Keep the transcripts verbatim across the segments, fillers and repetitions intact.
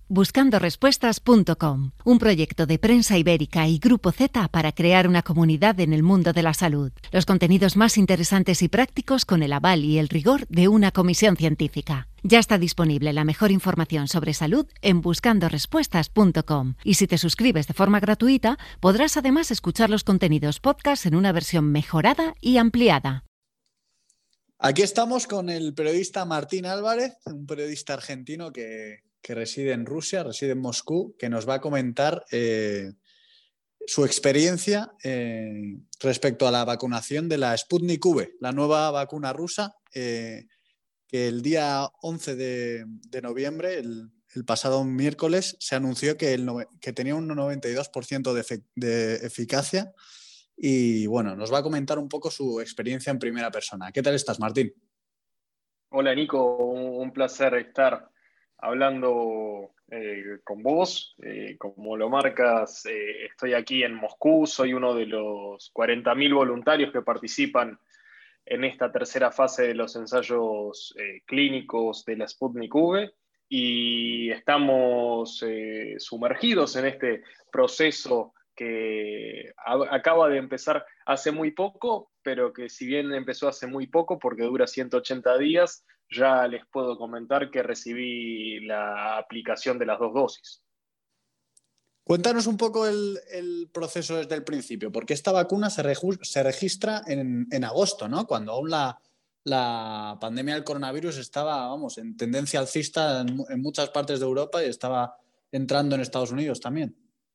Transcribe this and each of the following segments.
buscando respuestas punto com, un proyecto de Prensa Ibérica y Grupo Z para crear una comunidad en el mundo de la salud. Los contenidos más interesantes y prácticos con el aval y el rigor de una comisión científica. Ya está disponible la mejor información sobre salud en buscando respuestas punto com. Y si te suscribes de forma gratuita, podrás además escuchar los contenidos podcast en una versión mejorada y ampliada. Aquí estamos con el periodista Martín Álvarez, un periodista argentino que, que reside en Rusia, reside en Moscú, que nos va a comentar eh, su experiencia eh, respecto a la vacunación de la Sputnik V, la nueva vacuna rusa, eh, que el día once de, de noviembre, el, el pasado miércoles, se anunció que, el, que tenía un noventa y dos por ciento de, efe, de eficacia. Y bueno, nos va a comentar un poco su experiencia en primera persona. ¿Qué tal estás, Martín? Hola, Nico. Un placer estar hablando eh, con vos. Eh, como lo marcas, eh, estoy aquí en Moscú. Soy uno de los cuarenta mil voluntarios que participan en esta tercera fase de los ensayos eh, clínicos de la Sputnik V. Y estamos eh, sumergidos en este proceso que acaba de empezar hace muy poco, pero que si bien empezó hace muy poco, porque dura ciento ochenta días, ya les puedo comentar que recibí la aplicación de las dos dosis. Cuéntanos un poco el, el proceso desde el principio, porque esta vacuna se, reju- se registra en, en agosto, ¿no? Cuando aún la, la pandemia del coronavirus estaba, vamos, en tendencia alcista en, en muchas partes de Europa y estaba entrando en Estados Unidos también.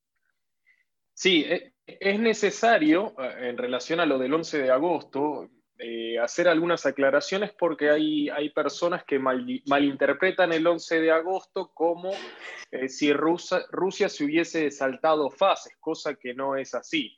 Sí, es necesario, en relación a lo del once de agosto, eh, hacer algunas aclaraciones porque hay, hay personas que mal, malinterpretan el once de agosto como eh, si Rusia, Rusia se hubiese saltado fases, cosa que no es así.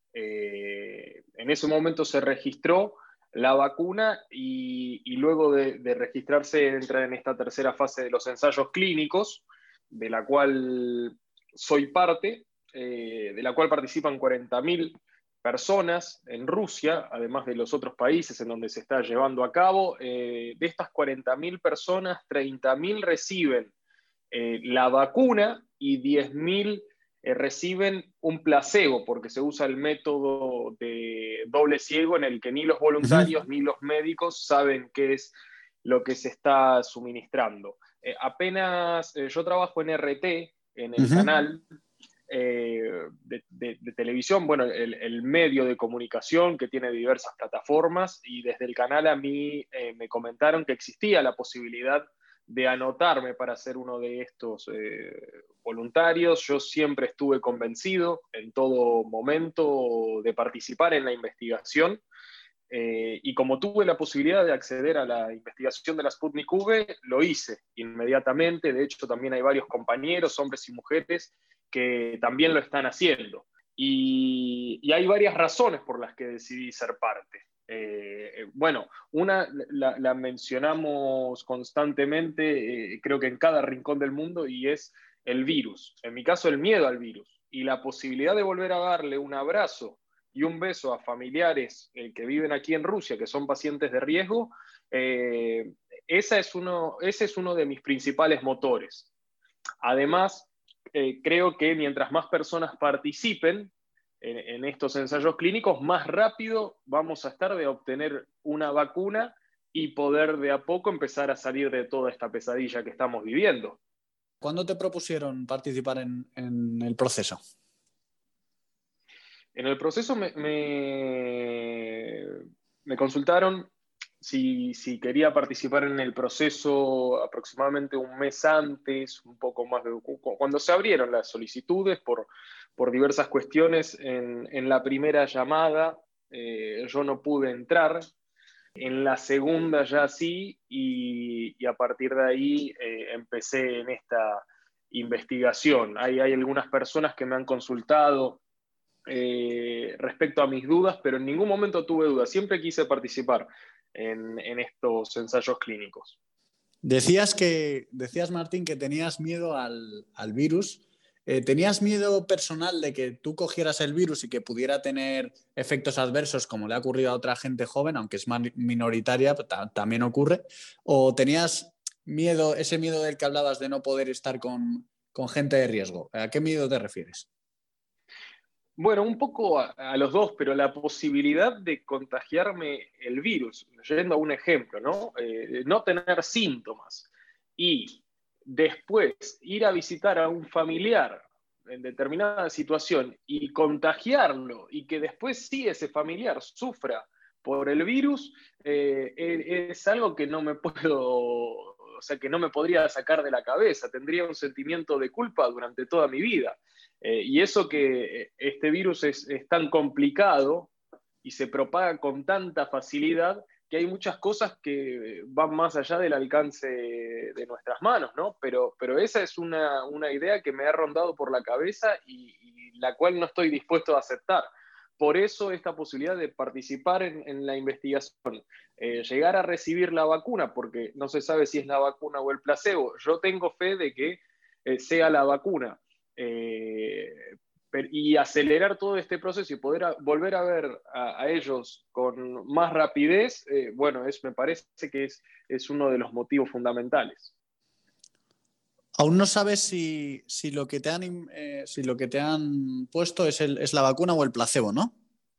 Eh, en ese momento se registró la vacuna y, y luego de, de registrarse entra en esta tercera fase de los ensayos clínicos, de la cual soy parte. Eh, de la cual participan cuarenta mil personas en Rusia, además de los otros países en donde se está llevando a cabo. Eh, de estas cuarenta mil personas, treinta mil reciben eh, la vacuna y diez mil eh, reciben un placebo, porque se usa el método de doble ciego en el que ni los voluntarios uh-huh. ni los médicos saben qué es lo que se está suministrando. Eh, apenas eh, yo trabajo en R T, en el uh-huh. canal Eh, de, de, de televisión, bueno, el, el medio de comunicación que tiene diversas plataformas, y desde el canal a mí eh, me comentaron que existía la posibilidad de anotarme para ser uno de estos eh, voluntarios. Yo siempre estuve convencido en todo momento de participar en la investigación. Eh, y como tuve la posibilidad de acceder a la investigación de la Sputnik V, lo hice inmediatamente. De hecho, también hay varios compañeros, hombres y mujeres, que también lo están haciendo. Y, y hay varias razones por las que decidí ser parte. Eh, bueno, una la, la mencionamos constantemente, eh, creo que en cada rincón del mundo, y es el virus. En mi caso, el miedo al virus. Y la posibilidad de volver a darle un abrazo y un beso a familiares eh, que viven aquí en Rusia, que son pacientes de riesgo, eh, esa es uno, ese es uno de mis principales motores. Además, eh, creo que mientras más personas participen en, en estos ensayos clínicos, más rápido vamos a estar de obtener una vacuna y poder de a poco empezar a salir de toda esta pesadilla que estamos viviendo. ¿Cuándo te propusieron participar en, en el proceso? En el proceso me, me, me consultaron si, si quería participar en el proceso aproximadamente un mes antes, un poco más de cuando se abrieron las solicitudes por, por diversas cuestiones. En, en la primera llamada eh, yo no pude entrar, en la segunda ya sí, y, y a partir de ahí eh, empecé en esta investigación. Hay, hay algunas personas que me han consultado Eh, respecto a mis dudas, pero en ningún momento tuve dudas. Siempre quise participar en, en estos ensayos clínicos. Decías, que, decías Martín, que tenías miedo al, al virus. Eh, ¿Tenías miedo personal de que tú cogieras el virus y que pudiera tener efectos adversos, como le ha ocurrido a otra gente joven, aunque es más minoritaria, también ocurre? ¿O tenías miedo, ese miedo del que hablabas de no poder estar con, con gente de riesgo. ¿A qué miedo te refieres? Bueno, un poco a, a los dos, pero la posibilidad de contagiarme el virus, yendo a un ejemplo, ¿no? Eh, no tener síntomas y después ir a visitar a un familiar en determinada situación y contagiarlo y que después sí ese familiar sufra por el virus, eh, es algo que no me puedo, o sea, que no me podría sacar de la cabeza. Tendría un sentimiento de culpa durante toda mi vida. Eh, y eso que este virus es, es tan complicado y se propaga con tanta facilidad que hay muchas cosas que van más allá del alcance de nuestras manos, ¿no? Pero, pero esa es una, una idea que me ha rondado por la cabeza y, y la cual no estoy dispuesto a aceptar. Por eso esta posibilidad de participar en, en la investigación, eh, llegar a recibir la vacuna, porque no se sabe si es la vacuna o el placebo. Yo tengo fe de que eh, sea la vacuna. Eh, y acelerar todo este proceso y poder a, volver a ver a, a ellos con más rapidez, eh, bueno, es, me parece que es, es uno de los motivos fundamentales. Aún no sabes si, si, lo, que te han, eh, si lo que te han puesto es, el, es la vacuna o el placebo, ¿no?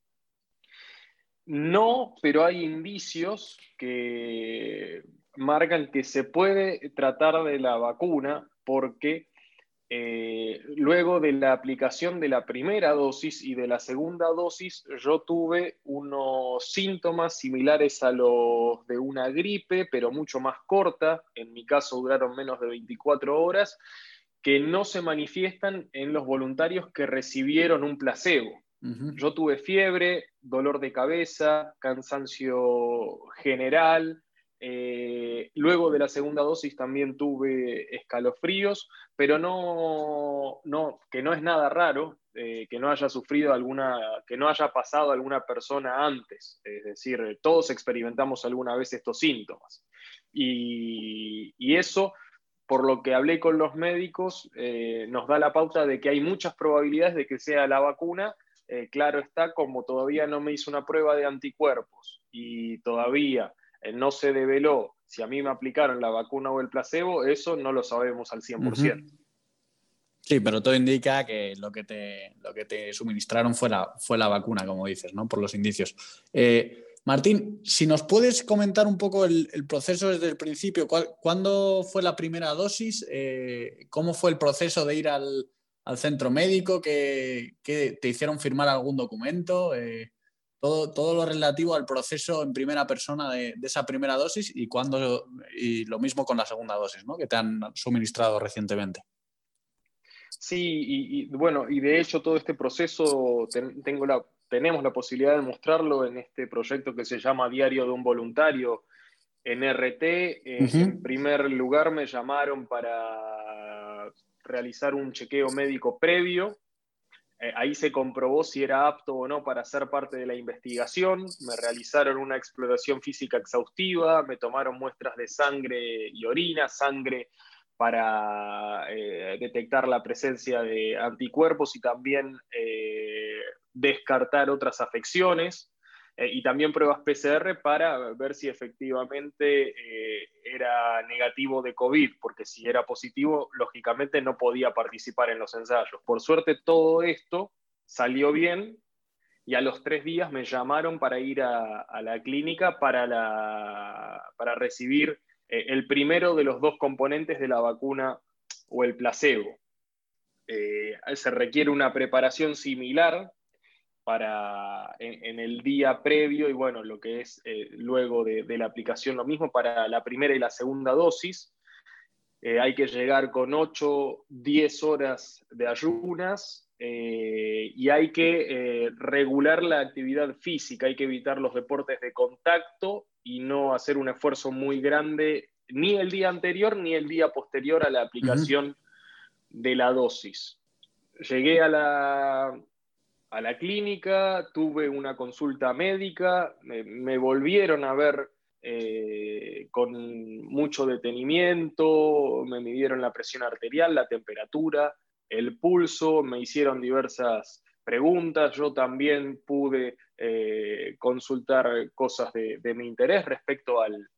No, pero hay indicios que marcan que se puede tratar de la vacuna porque Eh, luego de la aplicación de la primera dosis y de la segunda dosis, yo tuve unos síntomas similares a los de una gripe, pero mucho más corta. En mi caso duraron menos de veinticuatro horas, que no se manifiestan en los voluntarios que recibieron un placebo. Uh-huh. Yo tuve fiebre, dolor de cabeza, cansancio general. Eh, luego de la segunda dosis también tuve escalofríos, pero no, no, que no es nada raro, eh, que no haya sufrido alguna, que no haya pasado alguna persona antes. Es decir, todos experimentamos alguna vez estos síntomas. Y, y eso, por lo que hablé con los médicos, eh, nos da la pauta de que hay muchas probabilidades de que sea la vacuna. Eh, claro está, como todavía no me hizo una prueba de anticuerpos y todavía no se develó si a mí me aplicaron la vacuna o el placebo, eso no lo sabemos al cien por ciento. Uh-huh. Sí, pero todo indica que lo que te, lo que te suministraron fue la, fue la vacuna, como dices, ¿no? Por los indicios. Eh, Martín, si nos puedes comentar un poco el, el proceso desde el principio, ¿cuál, ¿cuándo fue la primera dosis? Eh, ¿Cómo fue el proceso de ir al, al centro médico? ¿Que, que te hicieron firmar algún documento? Eh, todo, todo lo relativo al proceso en primera persona de, de esa primera dosis y, cuándo, y lo mismo con la segunda dosis, ¿no? Que te han suministrado recientemente. Sí, y, y bueno, y de hecho todo este proceso ten, tengo la, tenemos la posibilidad de mostrarlo en este proyecto que se llama Diario de un Voluntario en R T. Eh, uh-huh. En primer lugar me llamaron para realizar un chequeo médico previo. Eh, ahí se comprobó si era apto o no para ser parte de la investigación. Me realizaron una exploración física exhaustiva, me tomaron muestras de sangre y orina, sangre para eh, detectar la presencia de anticuerpos y también eh, descartar otras afecciones, eh, y también pruebas P C R para ver si efectivamente eh, era negativo de COVID, porque si era positivo, lógicamente no podía participar en los ensayos. Por suerte todo esto salió bien y a los tres días me llamaron para ir a, a la clínica para, la, para recibir el primero de los dos componentes de la vacuna o el placebo. Eh, se requiere una preparación similar para en, en el día previo y bueno, lo que es eh, luego de, de la aplicación, lo mismo para la primera y la segunda dosis. Eh, hay que llegar con ocho, diez horas de ayunas eh, y hay que eh, regular la actividad física, hay que evitar los deportes de contacto y no hacer un esfuerzo muy grande ni el día anterior ni el día posterior a la aplicación uh-huh. de la dosis. Llegué a la, a la clínica, tuve una consulta médica, me, me volvieron a ver eh, con mucho detenimiento, me midieron la presión arterial, la temperatura, el pulso, me hicieron diversas preguntas, yo también pude eh, consultar cosas de, de mi interés respecto al,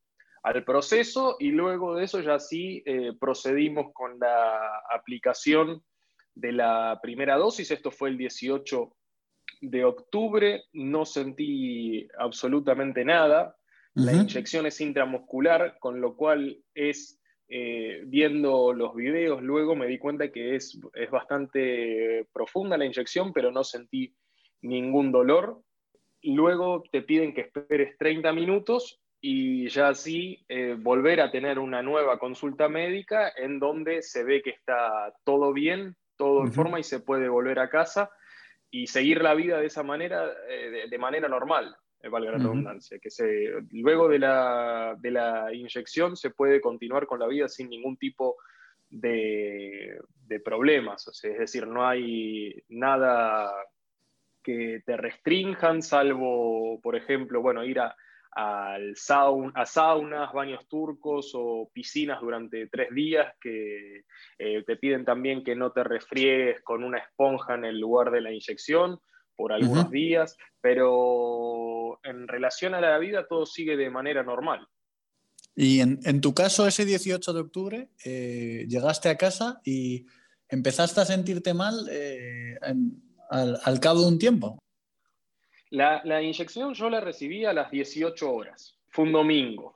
al proceso y luego de eso ya sí eh, procedimos con la aplicación de la primera dosis. Esto fue el dieciocho de octubre, no sentí absolutamente nada. La Uh-huh. inyección es intramuscular, con lo cual es, eh, viendo los videos luego me di cuenta que es, es bastante profunda la inyección, pero no sentí ningún dolor. Luego te piden que esperes treinta minutos y ya así eh, volver a tener una nueva consulta médica en donde se ve que está todo bien, todo en Uh-huh. forma y se puede volver a casa y seguir la vida de esa manera, eh, de, de manera normal, eh, valga la Uh-huh. redundancia, que se, luego de la, de la inyección se puede continuar con la vida sin ningún tipo de, de problemas, o sea, es decir, no hay nada que te restrinjan, salvo, por ejemplo, bueno, ir a, al saun, a saunas, baños turcos o piscinas durante tres días, que eh, te piden también que no te resfriegues con una esponja en el lugar de la inyección por algunos Uh-huh. días, pero en relación a la vida todo sigue de manera normal. Y en, en tu caso, ese dieciocho de octubre, eh, llegaste a casa y empezaste a sentirte mal eh, en, al, al cabo de un tiempo. La, la inyección yo la recibí a las dieciocho horas, fue un domingo,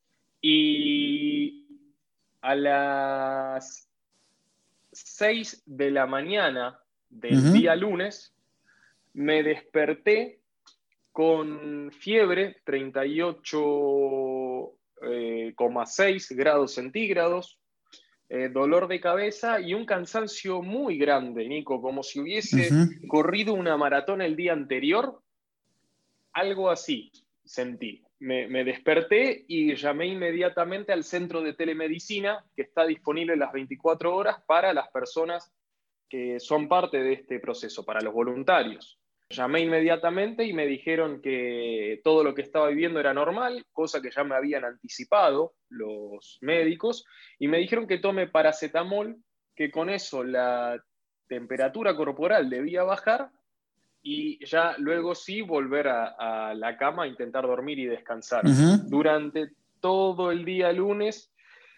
y a las seis de la mañana del Uh-huh. día lunes me desperté con fiebre, treinta y ocho coma seis grados centígrados, eh, dolor de cabeza y un cansancio muy grande, Nico, como si hubiese Uh-huh. corrido una maratón el día anterior, algo así sentí. Me, me desperté y llamé inmediatamente al centro de telemedicina que está disponible las veinticuatro horas para las personas que son parte de este proceso, para los voluntarios. Llamé inmediatamente y me dijeron que todo lo que estaba viviendo era normal, cosa que ya me habían anticipado los médicos, y me dijeron que tome paracetamol, que con eso la temperatura corporal debía bajar y ya luego sí volver a, a la cama a intentar dormir y descansar. Uh-huh. Durante todo el día lunes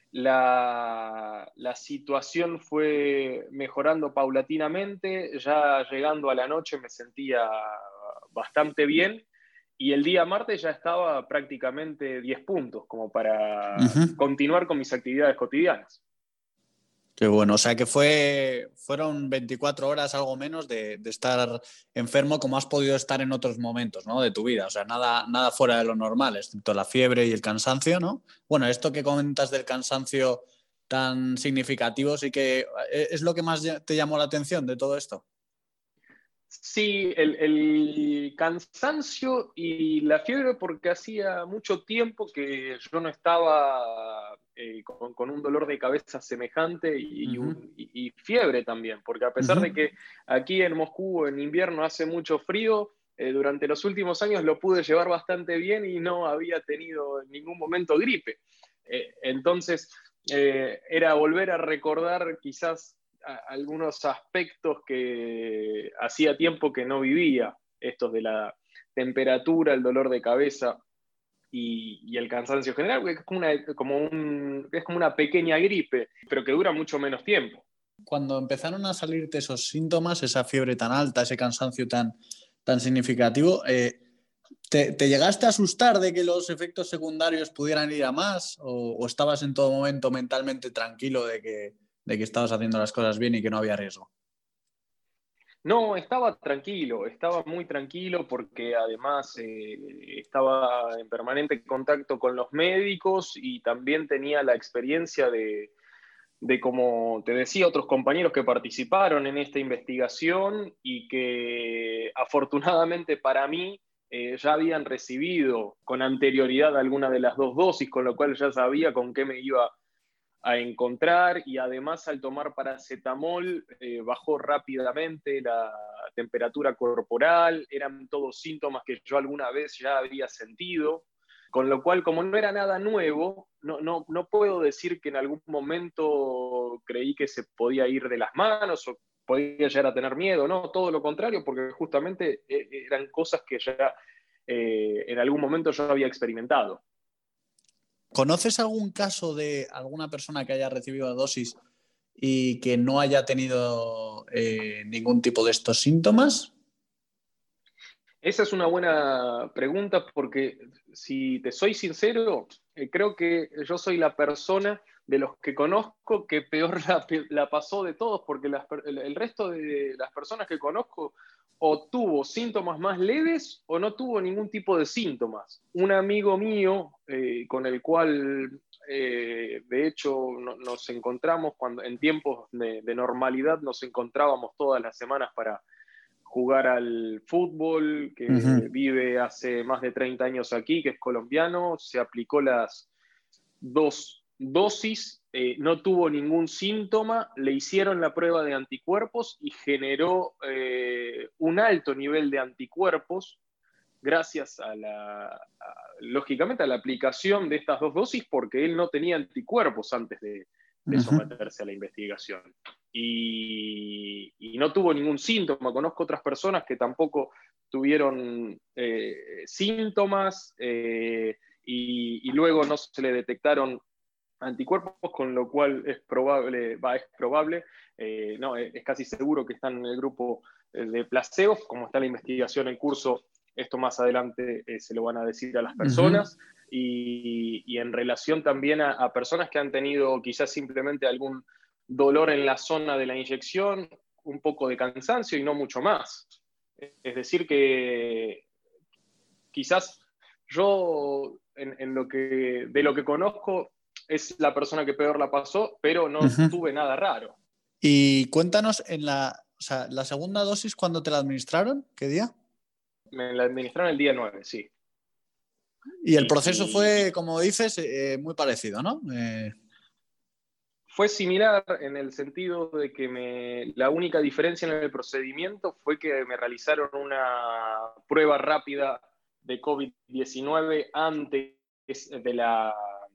la, la situación fue mejorando paulatinamente, ya llegando a la noche me sentía bastante bien y el día martes ya estaba prácticamente diez puntos como para Uh-huh. continuar con mis actividades cotidianas. Qué bueno, o sea que fue, fueron veinticuatro horas, algo menos, de, de estar enfermo como has podido estar en otros momentos, ¿no? De tu vida, o sea, nada, nada fuera de lo normal, excepto la fiebre y el cansancio, ¿no? Bueno, esto que comentas del cansancio tan significativo, sí que es lo que más te llamó la atención de todo esto. Sí, el, el cansancio y la fiebre, porque hacía mucho tiempo que yo no estaba eh, con, con un dolor de cabeza semejante y, Uh-huh. un, y, y fiebre también, porque a pesar Uh-huh. de que aquí en Moscú en invierno hace mucho frío, eh, durante los últimos años lo pude llevar bastante bien y no había tenido en ningún momento gripe. Eh, entonces, eh, era volver a recordar quizás algunos aspectos que hacía tiempo que no vivía, estos de la temperatura, el dolor de cabeza y, y el cansancio general, que es como, una, como un, es como una pequeña gripe, pero que dura mucho menos tiempo. Cuando empezaron a salirte esos síntomas, esa fiebre tan alta, ese cansancio tan, tan significativo, eh, ¿te, ¿te llegaste a asustar de que los efectos secundarios pudieran ir a más? ¿O, o estabas en todo momento mentalmente tranquilo de que, de que estabas haciendo las cosas bien y que no había riesgo? No, estaba tranquilo, estaba muy tranquilo porque además eh, estaba en permanente contacto con los médicos y también tenía la experiencia de, de, como te decía, otros compañeros que participaron en esta investigación y que afortunadamente para mí eh, ya habían recibido con anterioridad alguna de las dos dosis, con lo cual ya sabía con qué me iba a encontrar y además al tomar paracetamol eh, bajó rápidamente la temperatura corporal, eran todos síntomas que yo alguna vez ya había sentido, con lo cual como no era nada nuevo, no, no, no puedo decir que en algún momento creí que se podía ir de las manos o podía llegar a tener miedo, no, todo lo contrario, porque justamente eran cosas que ya eh, en algún momento yo había experimentado. ¿Conoces algún caso de alguna persona que haya recibido la dosis y que no haya tenido eh, ningún tipo de estos síntomas? Esa es una buena pregunta porque, si te soy sincero, eh, creo que yo soy la persona de los que conozco que peor la, la pasó de todos, porque las, el resto de las personas que conozco o tuvo síntomas más leves o no tuvo ningún tipo de síntomas. Un amigo mío eh, con el cual, eh, de hecho, no, nos encontramos cuando en tiempos de, de normalidad, nos encontrábamos todas las semanas para jugar al fútbol, que Uh-huh. vive hace más de treinta años aquí, que es colombiano, se aplicó las dos dosis, eh, no tuvo ningún síntoma, le hicieron la prueba de anticuerpos y generó eh, un alto nivel de anticuerpos gracias a la, a, lógicamente, a la aplicación de estas dos dosis, porque él no tenía anticuerpos antes de, de someterse a la investigación. Y, y no tuvo ningún síntoma. Conozco otras personas que tampoco tuvieron eh, síntomas eh, y, y luego no se le detectaron anticuerpos, con lo cual es probable, va, es probable, eh, no, es casi seguro que están en el grupo de placebos. Como está la investigación en curso, esto más adelante eh, se lo van a decir a las personas. Uh-huh. Y, y en relación también a, a personas que han tenido quizás simplemente algún dolor en la zona de la inyección, un poco de cansancio y no mucho más. Es decir que quizás yo, en, en lo que, de lo que conozco, es la persona que peor la pasó, pero no uh-huh. tuve nada raro. Y cuéntanos, en la, o sea, la segunda dosis, ¿cuándo te la administraron? ¿Qué día? Me la administraron el día nueve, sí. Y el proceso y, fue, como dices, eh, muy parecido, ¿no? Eh... Fue similar en el sentido de que me, la única diferencia en el procedimiento fue que me realizaron una prueba rápida de COVID diecinueve antes de la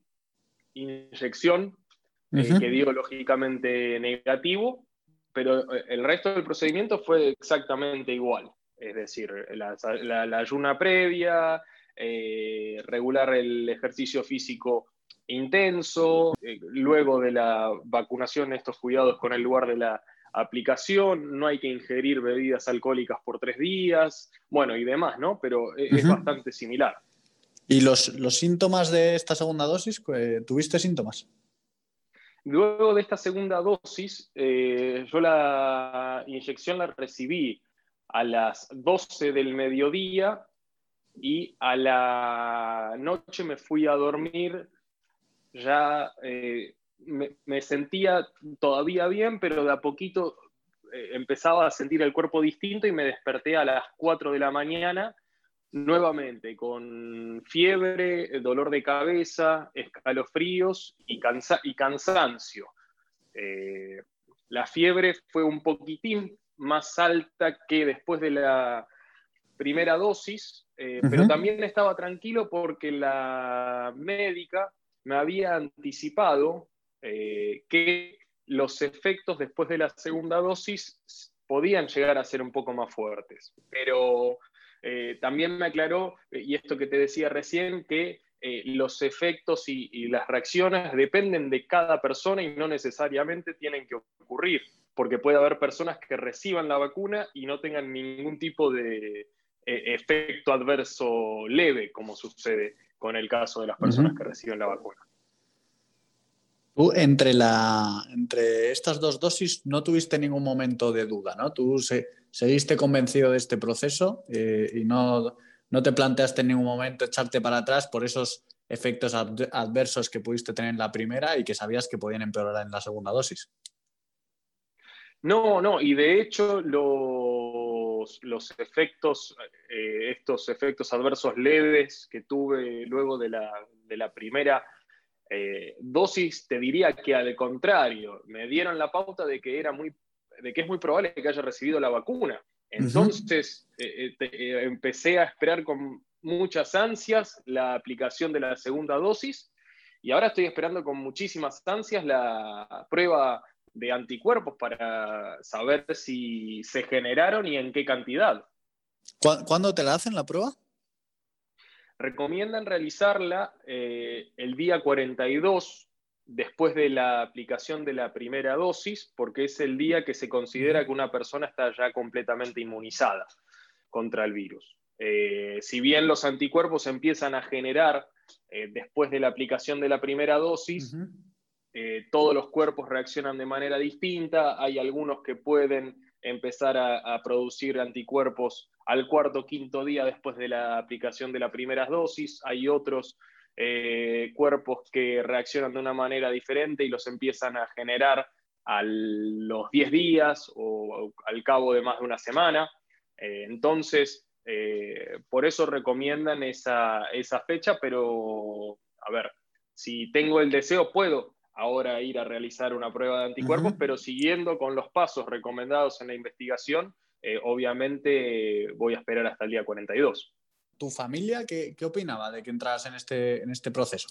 inyección, uh-huh. eh, que dio lógicamente negativo, pero el resto del procedimiento fue exactamente igual. Es decir, la, la, la ayuna previa, eh, regular el ejercicio físico intenso, eh, luego de la vacunación, estos cuidados con el lugar de la aplicación, no hay que ingerir bebidas alcohólicas por tres días, bueno, y demás, ¿no? Pero es uh-huh. bastante similar. ¿Y los, los síntomas de esta segunda dosis? ¿Tuviste síntomas? Luego de esta segunda dosis, eh, yo la inyección la recibí a las doce del mediodía y a la noche me fui a dormir. Ya eh, me, me sentía todavía bien, pero de a poquito eh, empezaba a sentir el cuerpo distinto y me desperté a las cuatro de la mañana nuevamente con fiebre, dolor de cabeza, escalofríos y, cansa y cansancio. Eh, la fiebre fue un poquitín más alta que después de la primera dosis, eh, uh-huh. pero también estaba tranquilo porque la médica me había anticipado eh, que los efectos después de la segunda dosis podían llegar a ser un poco más fuertes. Pero eh, también me aclaró, y esto que te decía recién, que eh, los efectos y, y las reacciones dependen de cada persona y no necesariamente tienen que ocurrir, porque puede haber personas que reciban la vacuna y no tengan ningún tipo de eh, efecto adverso leve, como sucede con el caso de las personas uh-huh. que reciben la vacuna. Tú, entre, la, entre estas dos dosis, no tuviste ningún momento de duda, ¿no? Tú se, seguiste convencido de este proceso eh, y no, no te planteaste en ningún momento echarte para atrás por esos efectos ad, adversos que pudiste tener en la primera y que sabías que podían empeorar en la segunda dosis. No, no, y de hecho los, los efectos, eh, estos efectos adversos leves que tuve luego de la, de la primera Eh, dosis, te diría que al contrario, me dieron la pauta de que, era muy, de que es muy probable que haya recibido la vacuna. Entonces uh-huh. eh, te, eh, empecé a esperar con muchas ansias la aplicación de la segunda dosis y ahora estoy esperando con muchísimas ansias la prueba de anticuerpos para saber si se generaron y en qué cantidad. ¿Cuándo te la hacen la prueba? recomiendan realizarla eh, el día cuarenta y dos después de la aplicación de la primera dosis, porque es el día que se considera que una persona está ya completamente inmunizada contra el virus. Eh, si bien los anticuerpos empiezan a generar eh, después de la aplicación de la primera dosis, uh-huh. eh, todos los cuerpos reaccionan de manera distinta, hay algunos que pueden empezar a, a producir anticuerpos al cuarto o quinto día después de la aplicación de la primera dosis, hay otros eh, cuerpos que reaccionan de una manera diferente y los empiezan a generar a los diez días o al cabo de más de una semana. Eh, entonces, eh, por eso recomiendan esa, esa fecha, pero a ver, si tengo el deseo puedo ahora ir a realizar una prueba de anticuerpos, uh-huh. pero siguiendo con los pasos recomendados en la investigación, eh, obviamente voy a esperar hasta el día cuarenta y dos. ¿Tu familia qué, qué opinaba de que entras en este, en este proceso?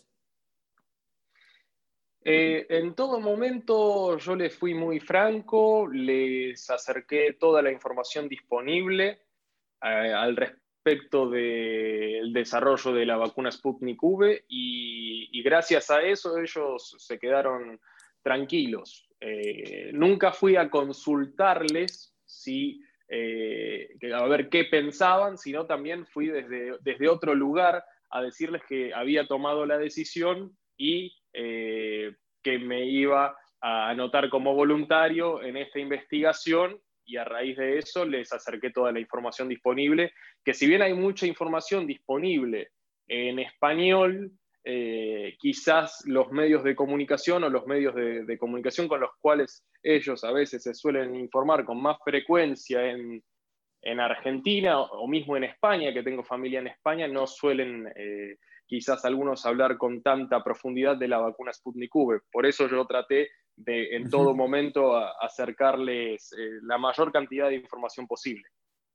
Eh, en todo momento yo les fui muy franco, les acerqué toda la información disponible eh, al respecto del desarrollo de la vacuna Sputnik V y, y gracias a eso ellos se quedaron tranquilos. Eh, nunca fui a consultarles si, eh, a ver qué pensaban, sino también fui desde, desde otro lugar a decirles que había tomado la decisión y eh, que me iba a anotar como voluntario en esta investigación y a raíz de eso les acerqué toda la información disponible, que si bien hay mucha información disponible en español, eh, quizás los medios de comunicación o los medios de, de comunicación con los cuales ellos a veces se suelen informar con más frecuencia en, en Argentina o mismo en España, que tengo familia en España, no suelen eh, quizás algunos hablar con tanta profundidad de la vacuna Sputnik V. Por eso yo traté de en todo momento a acercarles eh, la mayor cantidad de información posible.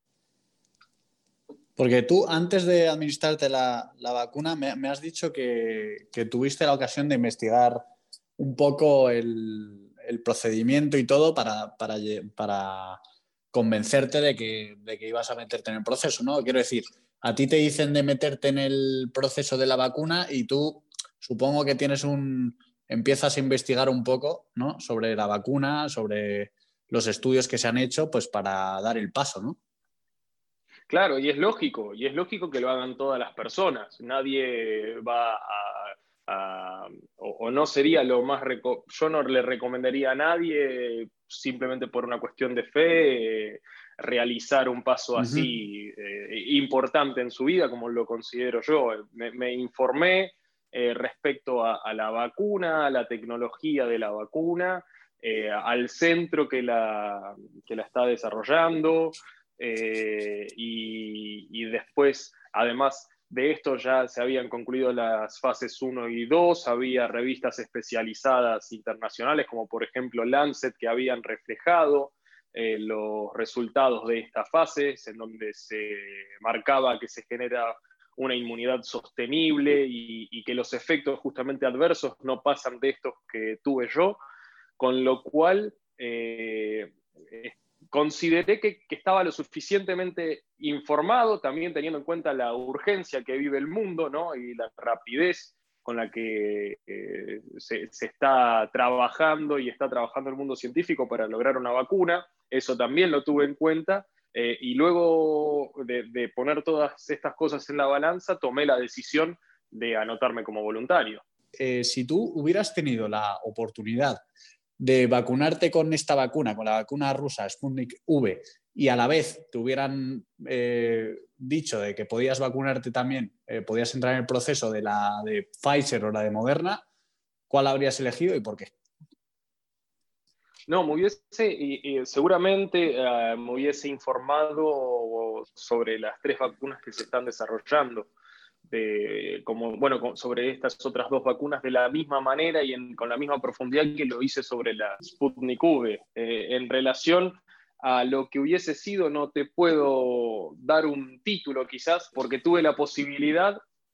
Porque tú, antes de administrarte la, la vacuna, me, me has dicho que, que tuviste la ocasión de investigar un poco el, el procedimiento y todo para, para, para convencerte de que, de que ibas a meterte en el proceso, ¿no? Quiero decir, a ti te dicen de meterte en el proceso de la vacuna y tú supongo que tienes un... empiezas a investigar un poco, ¿no? Sobre la vacuna, sobre los estudios que se han hecho, pues para dar el paso, ¿no? Claro, y es lógico, y es lógico que lo hagan todas las personas. Nadie va a... a o, o no sería lo más... Reco- yo no le recomendaría a nadie, simplemente por una cuestión de fe, eh, realizar un paso uh-huh. así eh, importante en su vida, como lo considero yo. Me, me informé eh, respecto a, a la vacuna, a la tecnología de la vacuna, eh, al centro que la, que la está desarrollando, Eh, y, y después, además de esto, ya se habían concluido las fases uno y dos, había revistas especializadas internacionales, como por ejemplo Lancet, que habían reflejado eh, los resultados de estas fases, en donde se marcaba que se genera una inmunidad sostenible y, y que los efectos justamente adversos no pasan de estos que tuve yo, con lo cual eh, consideré que, que estaba lo suficientemente informado, también teniendo en cuenta la urgencia que vive el mundo, ¿no? Y la rapidez con la que eh, se, se está trabajando y está trabajando el mundo científico para lograr una vacuna. Eso también lo tuve en cuenta. Eh, y luego de, de poner todas estas cosas en la balanza, tomé la decisión de anotarme como voluntario. Eh, si tú hubieras tenido la oportunidad de vacunarte con esta vacuna, con la vacuna rusa Sputnik V, y a la vez te hubieran eh, dicho de que podías vacunarte también, eh, podías entrar en el proceso de la de Pfizer o la de Moderna, ¿cuál habrías elegido y por qué? No, me hubiese, y, y seguramente uh, me hubiese informado sobre las tres vacunas que se están desarrollando. De, como, bueno, sobre estas otras dos vacunas de la misma manera y en, con la misma profundidad que lo hice sobre la Sputnik V. Eh, en relación a lo que hubiese sido, no te puedo dar un título quizás, porque tuve la posibilidad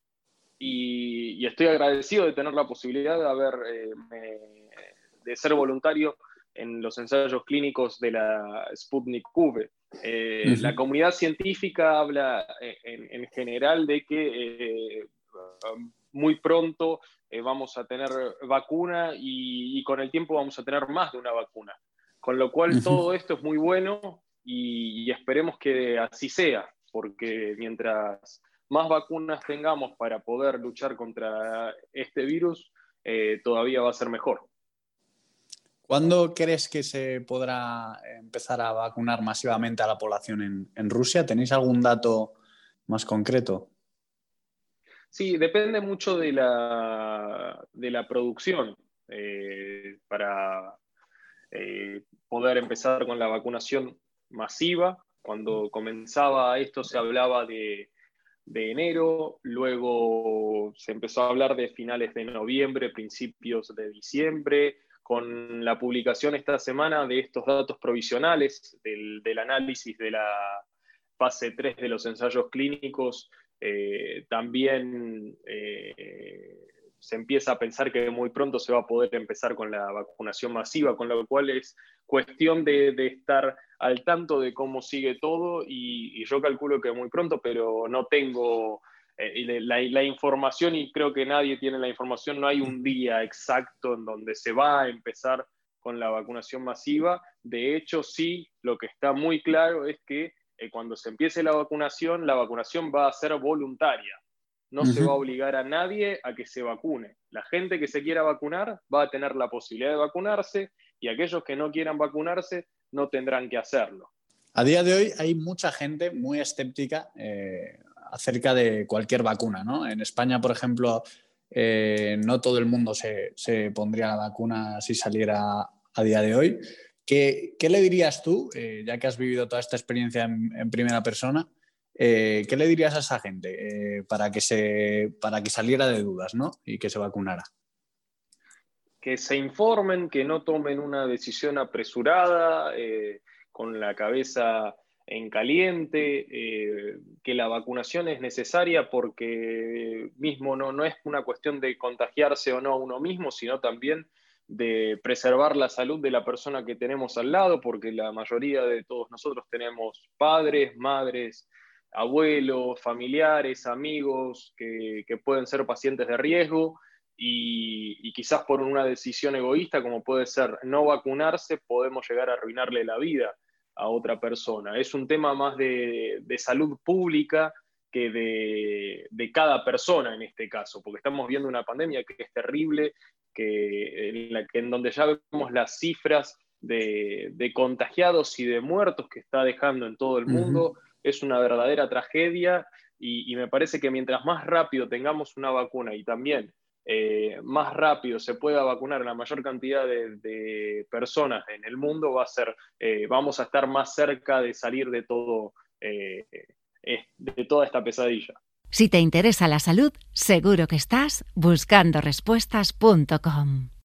y, y estoy agradecido de tener la posibilidad de, haber, eh, me, de ser voluntario en los ensayos clínicos de la Sputnik V. Eh, uh-huh. La comunidad científica habla en, en general de que eh, muy pronto eh, vamos a tener vacuna y, y con el tiempo vamos a tener más de una vacuna. Con lo cual uh-huh. todo esto es muy bueno y, y esperemos que así sea, porque mientras más vacunas tengamos para poder luchar contra este virus, eh, todavía va a ser mejor. ¿Cuándo crees que se podrá empezar a vacunar masivamente a la población en, en Rusia? ¿Tenéis algún dato más concreto? Sí, depende mucho de la, de la producción eh, para eh, poder empezar con la vacunación masiva. Cuando comenzaba esto se hablaba de, de enero, luego se empezó a hablar de finales de noviembre, principios de diciembre. Con la publicación esta semana de estos datos provisionales del, del análisis de la fase tres de los ensayos clínicos, eh, también eh, se empieza a pensar que muy pronto se va a poder empezar con la vacunación masiva, con lo cual es cuestión de, de estar al tanto de cómo sigue todo y, y yo calculo que muy pronto, pero no tengo eh, la, la información y creo que nadie tiene la información, no hay un día exacto en donde se va a empezar con la vacunación masiva. De hecho, sí, lo que está muy claro es que eh, cuando se empiece la vacunación, la vacunación va a ser voluntaria. No uh-huh. se va a obligar a nadie a que se vacune. La gente que se quiera vacunar va a tener la posibilidad de vacunarse y aquellos que no quieran vacunarse no tendrán que hacerlo. A día de hoy hay mucha gente muy escéptica eh, acerca de cualquier vacuna, ¿no? En España, por ejemplo, eh, no todo el mundo se, se pondría la vacuna si saliera a día de hoy. ¿Qué, qué le dirías tú, eh, ya que has vivido toda esta experiencia en, en primera persona, eh, qué le dirías a esa gente eh, para, que se, para que saliera de dudas, ¿no? Y que se vacunara? Que se informen, que no tomen una decisión apresurada, eh, con la cabeza en caliente, eh, que la vacunación es necesaria porque mismo no, no es una cuestión de contagiarse o no a uno mismo, sino también de preservar la salud de la persona que tenemos al lado, porque la mayoría de todos nosotros tenemos padres, madres, abuelos, familiares, amigos que, que pueden ser pacientes de riesgo. Y, y quizás por una decisión egoísta como puede ser no vacunarse, podemos llegar a arruinarle la vida a otra persona. Es un tema más de, de salud pública que de, de cada persona en este caso, porque estamos viendo una pandemia que es terrible, que, en, la, que en donde ya vemos las cifras de, de contagiados y de muertos que está dejando en todo el mundo. Uh-huh. Es una verdadera tragedia y, y me parece que mientras más rápido tengamos una vacuna y también Eh, más rápido se pueda vacunar la mayor cantidad de, de personas en el mundo, va a ser, eh, vamos a estar más cerca de salir de todo, eh, de toda esta pesadilla. Si te interesa la salud, seguro que estás buscando respuestas punto com.